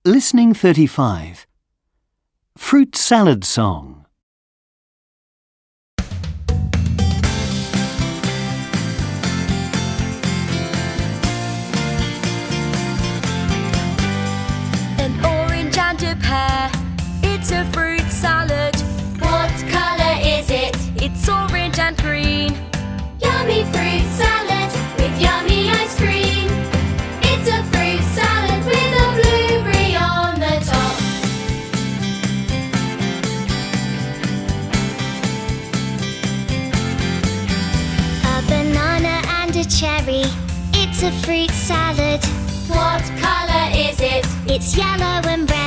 Listening 35. Fruit salad song. An orange and a pear, it's a fruit salad. What colour is it? It's orange and green. Yummy fruit salad with yummy ice cream. It's a fruit salad with a blueberry on the top. A banana and a cherry, it's a fruit salad. What colour is it? It's yellow and brown.